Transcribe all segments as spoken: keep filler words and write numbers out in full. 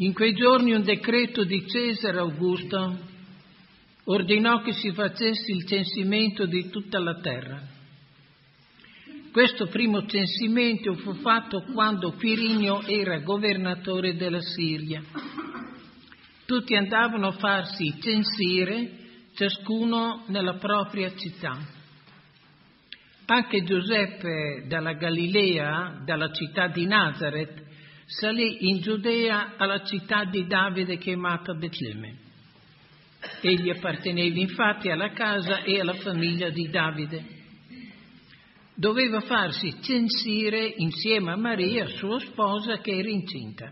In quei giorni un decreto di Cesare Augusto ordinò che si facesse il censimento di tutta la terra. Questo primo censimento fu fatto quando Quirinio era governatore della Siria. Tutti andavano a farsi censire, ciascuno nella propria città. Anche Giuseppe dalla Galilea, dalla città di Nazaret, salì in Giudea alla città di Davide chiamata Betlemme. Egli apparteneva infatti alla casa e alla famiglia di Davide. Doveva farsi censire insieme a Maria, sua sposa, che era incinta.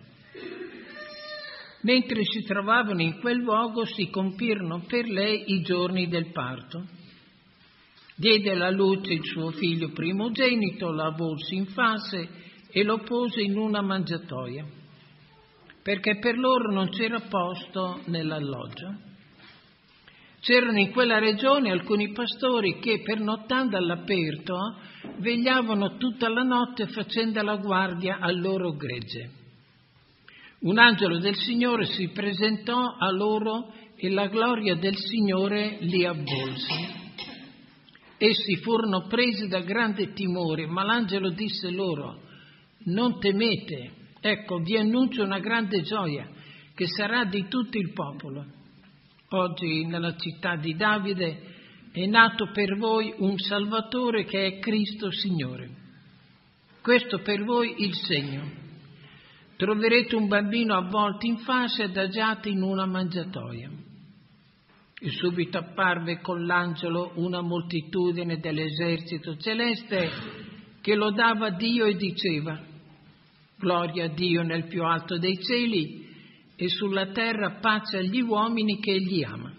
Mentre si trovavano in quel luogo si compirono per lei i giorni del parto. Diede alla luce il suo figlio primogenito, lo avvolse in fasce e lo pose in una mangiatoia, perché per loro non c'era posto nell'alloggio. C'erano in quella regione alcuni pastori che, pernottando all'aperto, vegliavano tutta la notte facendo la guardia al loro gregge. Un angelo del Signore si presentò a loro e la gloria del Signore li avvolse. Essi furono presi da grande timore, ma l'angelo disse loro: non temete, ecco vi annuncio una grande gioia che sarà di tutto il popolo. Oggi nella città di Davide è nato per voi un Salvatore che è Cristo Signore. Questo per voi il segno. Troverete un bambino avvolto in fasce e adagiato in una mangiatoia. E subito apparve con l'angelo una moltitudine dell'esercito celeste che lodava Dio e diceva: gloria a Dio nel più alto dei cieli e sulla terra pace agli uomini che Egli ama.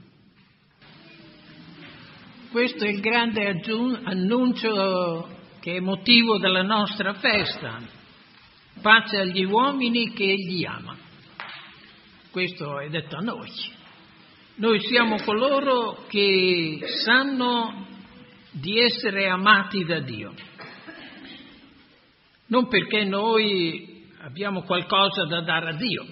Questo è il grande aggiun- annuncio che è motivo della nostra festa. Pace agli uomini che Egli ama. Questo è detto a noi. Noi siamo coloro che sanno di essere amati da Dio. Non perché noi abbiamo qualcosa da dare a Dio,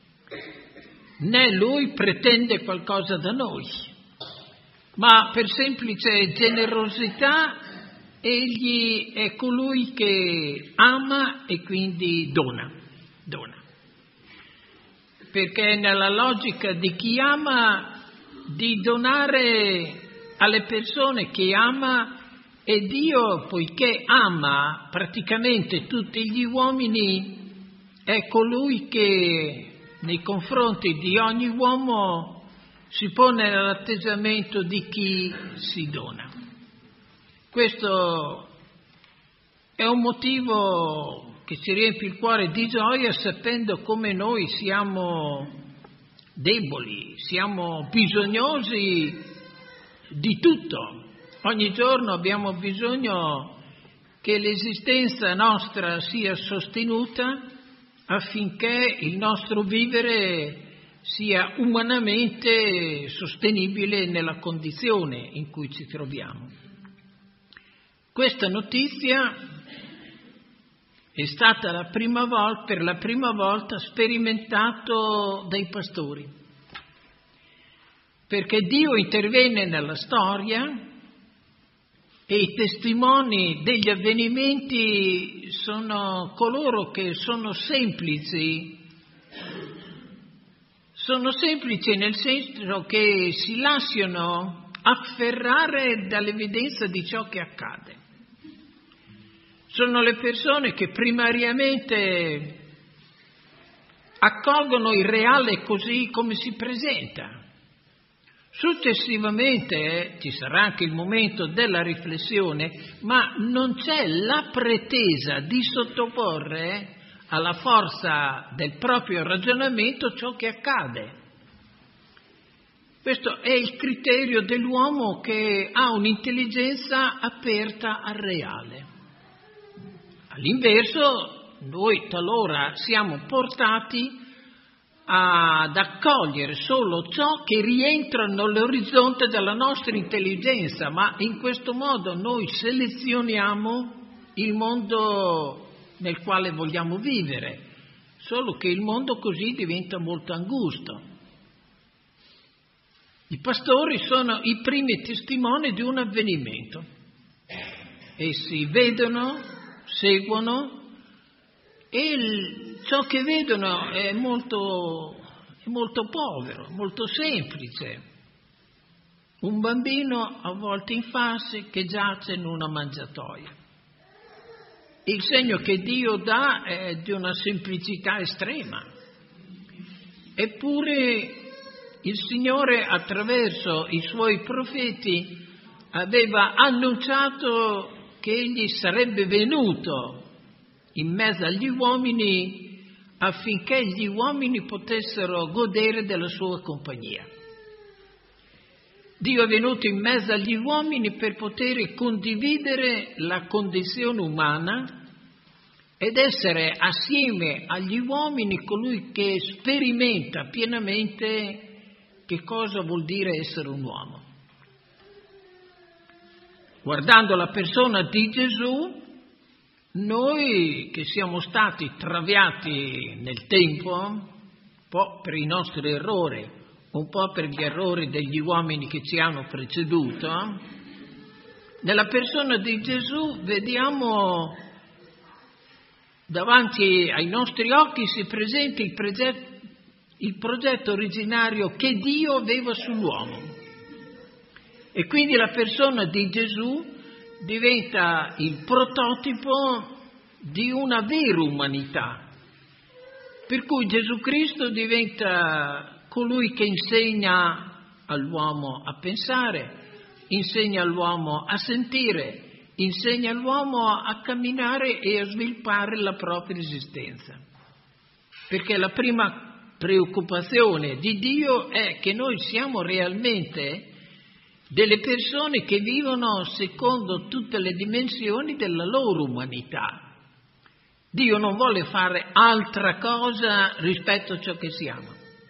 né Lui pretende qualcosa da noi, ma per semplice generosità Egli è colui che ama e quindi dona, dona. Perché nella logica di chi ama di donare alle persone che ama, e Dio, poiché ama praticamente tutti gli uomini, è colui che nei confronti di ogni uomo si pone nell'atteggiamento di chi si dona. Questo è un motivo che ci riempie il cuore di gioia, sapendo come noi siamo deboli, siamo bisognosi di tutto. Ogni giorno abbiamo bisogno che l'esistenza nostra sia sostenuta affinché il nostro vivere sia umanamente sostenibile nella condizione in cui ci troviamo. Questa notizia è stata la prima volta, per la prima volta sperimentato dai pastori, perché Dio intervenne nella storia e i testimoni degli avvenimenti sono coloro che sono semplici, sono semplici nel senso che si lasciano afferrare dall'evidenza di ciò che accade. Sono le persone che primariamente accolgono il reale così come si presenta. Successivamente eh, ci sarà anche il momento della riflessione, ma non c'è la pretesa di sottoporre alla forza del proprio ragionamento ciò che accade. Questo è il criterio dell'uomo che ha un'intelligenza aperta al reale. All'inverso, noi talora siamo portati ad accogliere solo ciò che rientra nell'orizzonte della nostra intelligenza, ma in questo modo noi selezioniamo il mondo nel quale vogliamo vivere, solo che il mondo così diventa molto angusto. I pastori sono i primi testimoni di un avvenimento. Essi vedono, seguono e il, ciò che vedono è molto, è molto povero, molto semplice. Un bambino avvolto in fasce che giace in una mangiatoia. Il segno che Dio dà è di una semplicità estrema. Eppure il Signore, attraverso i suoi profeti, aveva annunciato che egli sarebbe venuto in mezzo agli uomini affinché gli uomini potessero godere della sua compagnia. Dio è venuto in mezzo agli uomini per poter condividere la condizione umana ed essere assieme agli uomini colui che sperimenta pienamente che cosa vuol dire essere un uomo. Guardando la persona di Gesù, noi che siamo stati traviati nel tempo, un po' per i nostri errori, un po' per gli errori degli uomini che ci hanno preceduto, nella persona di Gesù vediamo davanti ai nostri occhi si presenta il progetto il progetto originario che Dio aveva sull'uomo. E quindi la persona di Gesù diventa il prototipo di una vera umanità. Per cui Gesù Cristo diventa colui che insegna all'uomo a pensare, insegna all'uomo a sentire, insegna all'uomo a camminare e a sviluppare la propria esistenza. Perché la prima preoccupazione di Dio è che noi siamo realmente delle persone che vivono secondo tutte le dimensioni della loro umanità. Dio non vuole fare altra cosa rispetto a ciò che siamo,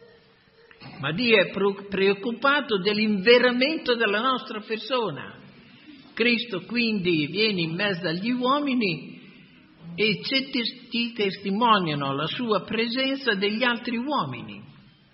ma Dio è preoccupato dell'inveramento della nostra persona. Cristo quindi viene in mezzo agli uomini e ci testimoniano la sua presenza degli altri uomini.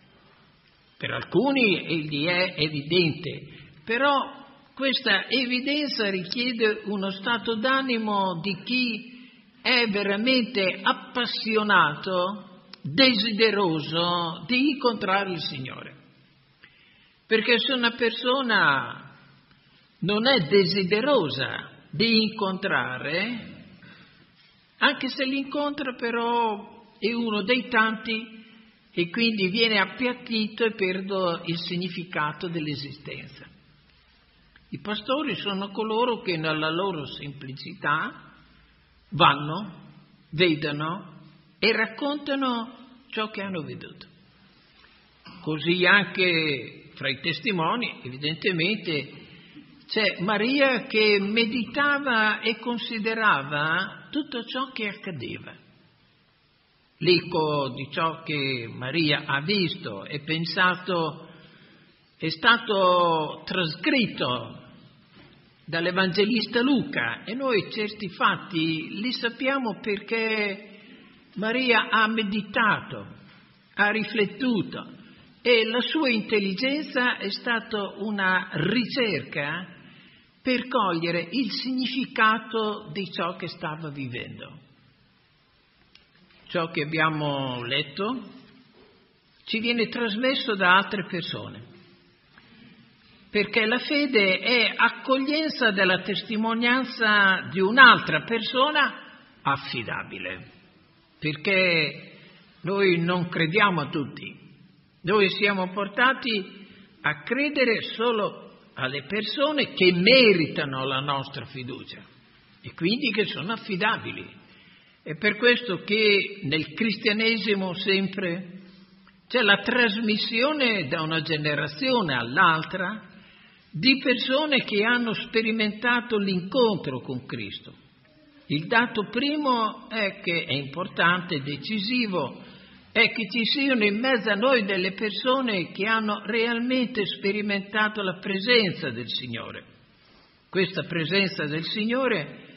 Per alcuni egli è evidente, però questa evidenza richiede uno stato d'animo di chi è veramente appassionato, desideroso di incontrare il Signore. Perché se una persona non è desiderosa di incontrare, anche se l'incontra però è uno dei tanti e quindi viene appiattito e perde il significato dell'esistenza. I pastori sono coloro che nella loro semplicità vanno, vedono e raccontano ciò che hanno veduto. Così anche fra i testimoni, evidentemente, c'è Maria che meditava e considerava tutto ciò che accadeva. L'eco di ciò che Maria ha visto e pensato è stato trascritto dall'Evangelista Luca e noi certi fatti li sappiamo perché Maria ha meditato, ha riflettuto e la sua intelligenza è stata una ricerca per cogliere il significato di ciò che stava vivendo. Ciò che abbiamo letto ci viene trasmesso da altre persone, perché la fede è accoglienza della testimonianza di un'altra persona affidabile, perché noi non crediamo a tutti, noi siamo portati a credere solo alle persone che meritano la nostra fiducia e quindi che sono affidabili. È per questo che nel cristianesimo sempre c'è la trasmissione da una generazione all'altra di persone che hanno sperimentato l'incontro con Cristo. Il dato primo è che è importante, decisivo, è che ci siano in mezzo a noi delle persone che hanno realmente sperimentato la presenza del Signore. Questa presenza del Signore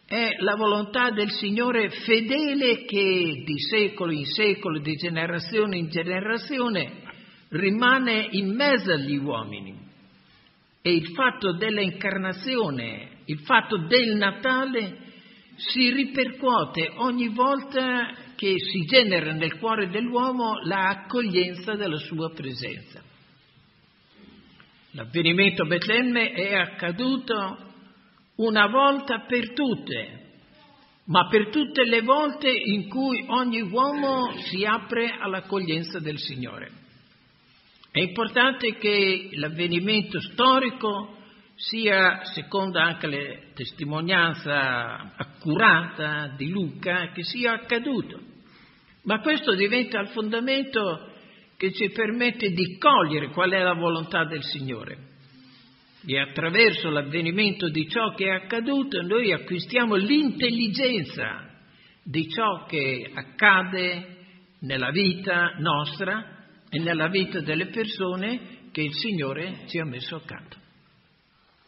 è la volontà del Signore fedele che di secolo in secolo, di generazione in generazione, rimane in mezzo agli uomini. E il fatto dell'incarnazione, il fatto del Natale, si ripercuote ogni volta che si genera nel cuore dell'uomo l'accoglienza della sua presenza. L'avvenimento a Betlemme è accaduto una volta per tutte, ma per tutte le volte in cui ogni uomo si apre all'accoglienza del Signore. È importante che l'avvenimento storico sia, secondo anche la testimonianza accurata di Luca, che sia accaduto. Ma questo diventa il fondamento che ci permette di cogliere qual è la volontà del Signore. E attraverso l'avvenimento di ciò che è accaduto noi acquistiamo l'intelligenza di ciò che accade nella vita nostra e nella vita delle persone che il Signore ci ha messo accanto.